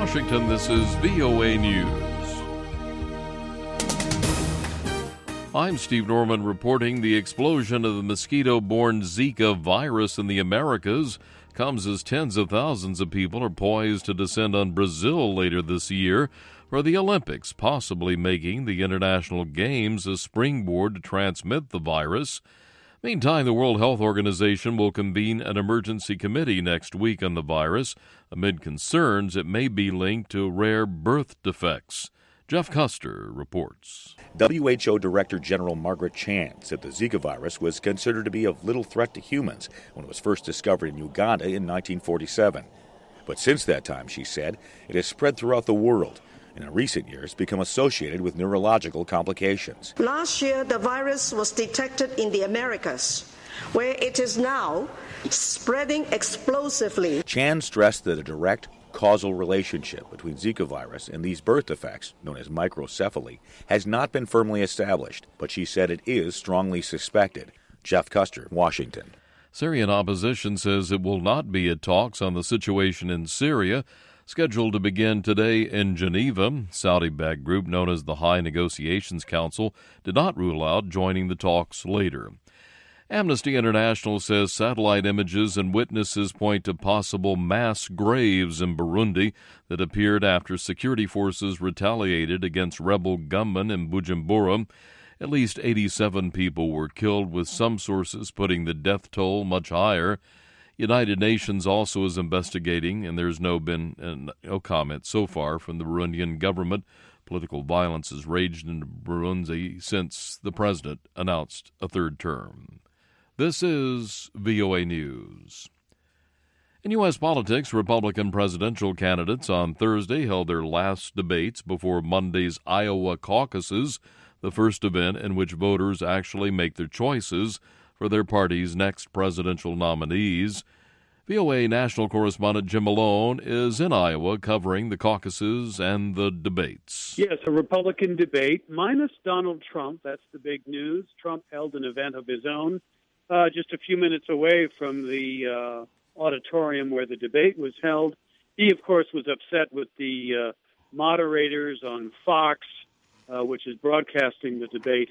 Washington, this is VOA News. I'm Steve Norman reporting the explosion of the mosquito-borne Zika virus in the Americas comes as tens of thousands of people are poised to descend on Brazil later this year for the Olympics, possibly making the International Games a springboard to transmit the virus. Meantime, the World Health Organization will convene an emergency committee next week on the virus amid concerns it may be linked to rare birth defects. Jeff Custer reports. WHO Director General Margaret Chan said the Zika virus was considered to be of little threat to humans when it was first discovered in Uganda in 1947. But since that time, she said, it has spread throughout the world and in recent years become associated with neurological complications. Last year, the virus was detected in the Americas, where it is now spreading explosively. Chan stressed that a direct causal relationship between Zika virus and these birth defects, known as microcephaly, has not been firmly established, but she said it is strongly suspected. Jeff Custer, Washington. Syrian opposition says it will not be at talks on the situation in Syria, scheduled to begin today in Geneva. Saudi-backed group known as the High Negotiations Council did not rule out joining the talks later. Amnesty International says satellite images and witnesses point to possible mass graves in Burundi that appeared after security forces retaliated against rebel gunmen in Bujumbura. At least 87 people were killed, with some sources putting the death toll much higher. United Nations also is investigating, and there's no comment so far from the Burundian government. Political violence has raged in Burundi since the president announced a third term. This is VOA News. In U.S. politics, Republican presidential candidates on Thursday held their last debates before Monday's Iowa caucuses, the first event in which voters actually make their choices for their party's next presidential nominees. VOA national correspondent Jim Malone is in Iowa covering the caucuses and the debates. Yes, a Republican debate minus Donald Trump. That's the big news. Trump held an event of his own just a few minutes away from the auditorium where the debate was held. He, of course, was upset with the moderators on Fox, which is broadcasting the debate.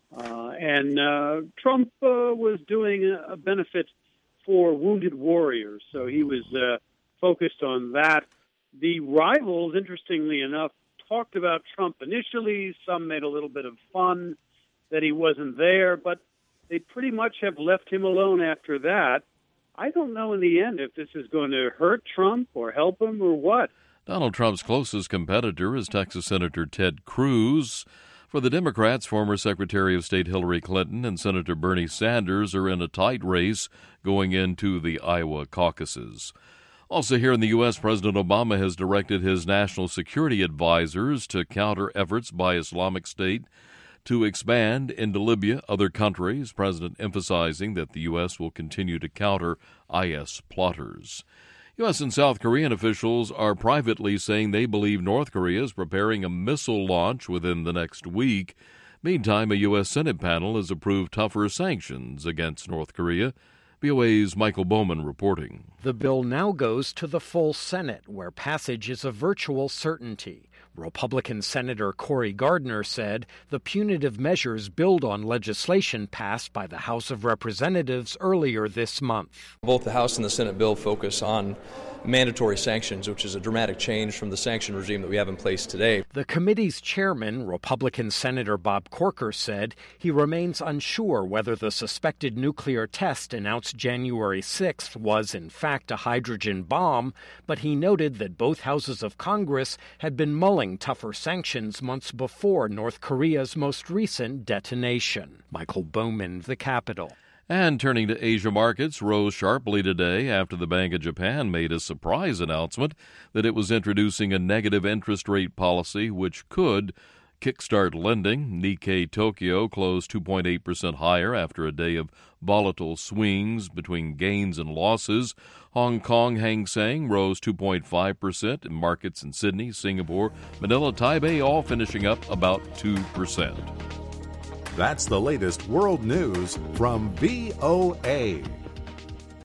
And Trump was doing a benefit for wounded warriors, so he was focused on that. The rivals, interestingly enough, talked about Trump initially. Some made a little bit of fun that he wasn't there, but they pretty much have left him alone after that. I don't know in the end if this is going to hurt Trump or help him or what. Donald Trump's closest competitor is Texas Senator Ted Cruz. For the Democrats, former Secretary of State Hillary Clinton and Senator Bernie Sanders are in a tight race going into the Iowa caucuses. Also here in the U.S., President Obama has directed his national security advisors to counter efforts by Islamic State to expand into Libya, other countries, President emphasizing that the U.S. will continue to counter IS plotters. U.S. and South Korean officials are privately saying they believe North Korea is preparing a missile launch within the next week. Meantime, a U.S. Senate panel has approved tougher sanctions against North Korea. VOA's Michael Bowman reporting. The bill now goes to the full Senate, where passage is a virtual certainty. Republican Senator Cory Gardner said the punitive measures build on legislation passed by the House of Representatives earlier this month. Both the House and the Senate bill focus on mandatory sanctions, which is a dramatic change from the sanction regime that we have in place today. The committee's chairman, Republican Senator Bob Corker, said he remains unsure whether the suspected nuclear test announced January 6th was in fact a hydrogen bomb, but he noted that both houses of Congress had been mulling tougher sanctions months before North Korea's most recent detonation. Michael Bowman, The Capitol. And turning to Asia markets, rose sharply today after the Bank of Japan made a surprise announcement that it was introducing a negative interest rate policy which could kickstart lending. Nikkei Tokyo closed 2.8% higher after a day of volatile swings between gains and losses. Hong Kong Hang Seng rose 2.5% in markets in Sydney, Singapore, Manila, Taipei, all finishing up about 2%. That's the latest world news from VOA.